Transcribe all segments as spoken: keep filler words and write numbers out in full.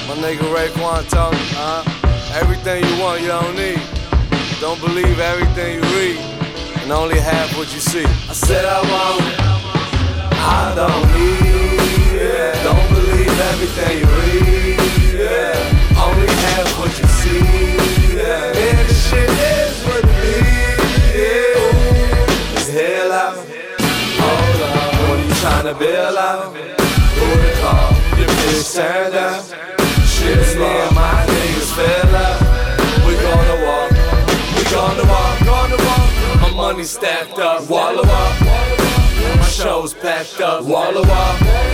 My nigga Raekwon told me, uh, everything you want, you don't need. Don't believe everything you read, and only half what you see. I said I want it, I don't need it. Don't believe everything you read, yeah. Only half what you see, yeah. Man, this shit is what it is, yeah. It's hell out, hold up. What are you tryna bail out? Who would call? Your bitch turned out. Shit, me and my niggas fell out. We gonna walk, we gonna walk, gonna walk. My money stacked up, walla walla. My show's packed up, walla walla.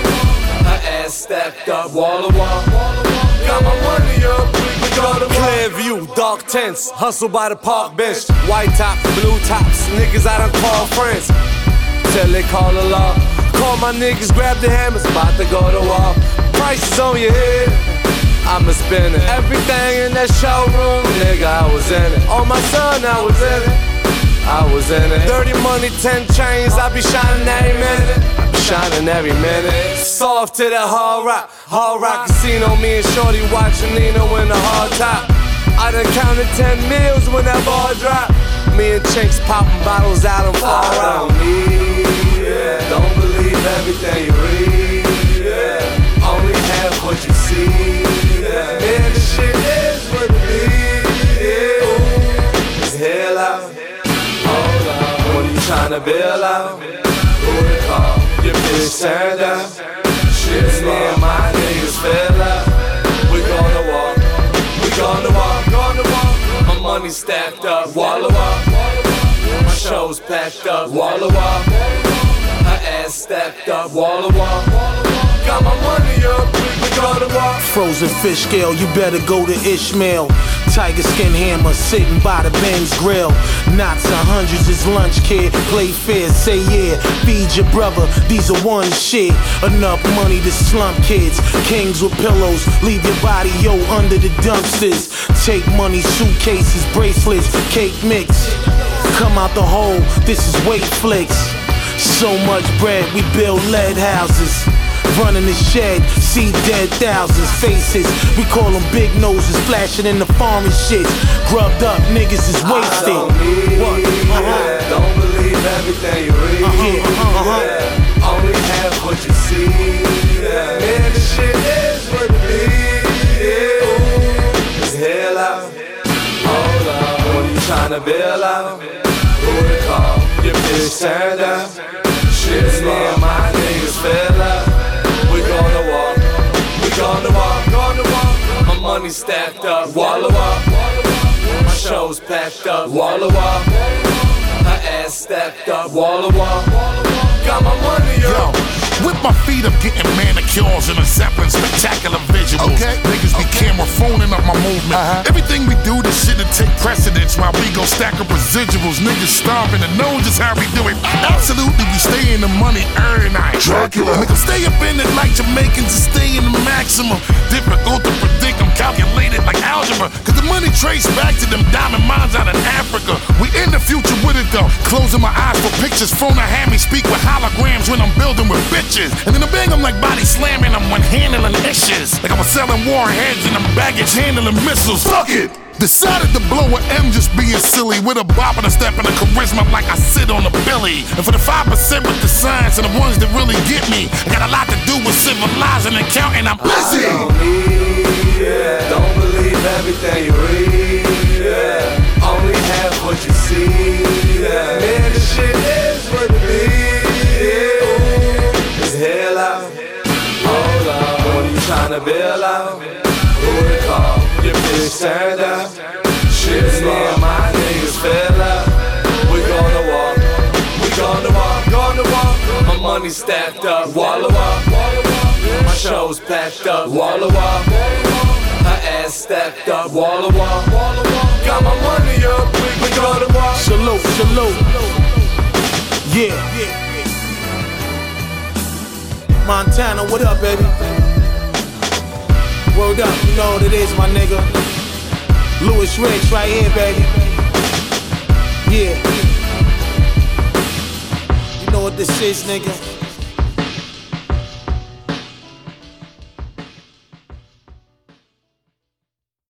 Her ass stacked up, walla walla. Got my money up, we gonna walk. Clear view, dark tents, hustle by the park bench. White tops, blue tops, niggas I done call friends till they call the law. Call my niggas, grab the hammers, about to go to war. Prices on your head, I'ma spend it. Everything in that showroom, nigga, I was in it. On my son, I was in it. I was in it. Dirty money, ten chains, I be shining every minute. I be shining every minute. Soft to that hard rock, hard rock casino. Me and Shorty watching Nino in the hard top. I done counted ten meals when that ball dropped. Me and Chinks popping bottles out of far out. I don't need it. Don't believe everything you read, yeah. Only half what you see, yeah. Man, this shit is what it is, yeah. Ooh, it's hell out, hold up. What are you tryna bail out? Who would call? Your bitch turned out. Shit, me and my niggas fell out. We gonna walk, we gonna walk, gonna walk. My money stacked up, walla walla. My show's packed up, walla walla. Her ass stacked up, walla walla. Got my money up, we gotta walk. Frozen fish scale, you better go to Ishmael. Tiger skin hammer sitting by the Benz grill. Knots and hundreds is lunch, kid. Play fair, say yeah. Feed your brother, these are one shit. Enough money to slump kids. Kings with pillows, leave your body, yo, under the dumpsters. Take money, suitcases, bracelets, cake mix. Come out the hole, this is weight flicks. So much bread, we build lead houses. Running the shed, see dead thousands faces. We call them big noses, flashing in the foreign shit. Grubbed up niggas is wasted. I don't need what? Uh-huh. Yeah. Don't believe everything you read, uh-huh, uh-huh, uh-huh. Yeah. Only half what you see, yeah. Man, this shit is what it is, yeah. Ooh, it's hell out, hold up. What are you tryna bail out? Who would call? Your bitch turned out. Shit, me and my niggas fell out. We gonna walk, we gonna walk, gonna walk. My money stacked up, walla walla. My show's packed up, walla walla. Her ass stacked up, walla walla. Got my money up. Yo, with my feet up getting manicures and a Zeppelin spectacular visuals. Okay. Niggas be okay. Camera phoning up my movement. Uh-huh. Everything we do, this shit'll take precedence while we go stack up residuals. Niggas starving to know just how we do it. Absolutely, we stay in the money every night. Dracula. Make them stay up in it like Jamaicans and stay in the maximum. Difficult to predict, I'm calculated like algebra. Cause the money traced back to them diamond mines out in Africa. We in the future with it though. Closing my eyes for pictures. Phone a hand me speak with holograms when I'm building with bitches. And then I bang them like body slamming them when handling issues. Like I was selling warheads and I'm baggage handling missiles. Fuck it! Decided to blow a M just being silly. With a bop and a step and a charisma like I sit on a billy. And for the five percent with the science and the ones that really get me, I got a lot to do with civilizing and counting, I'm busy. I don't need it. Don't believe everything you read, yeah. Only half what you see, yeah. Man, this shit is what it is, yeah. Ooh, it's hell out, hold up. What are you tryna bail out? Who would call? Your bitch turned out. Shit, me and my niggas fell out. We gonna walk, we gonna walk, gonna walk. My money stacked up, walla walla. My show's packed up, walla walla. Her ass stacked up, walla walla. Got my money up, we, we gonna walk. Salute, salute. Yeah. Montana, what up, baby? Word up, you know what it is, my nigga. Louis Rich right here, baby. Yeah. You know what this is, nigga.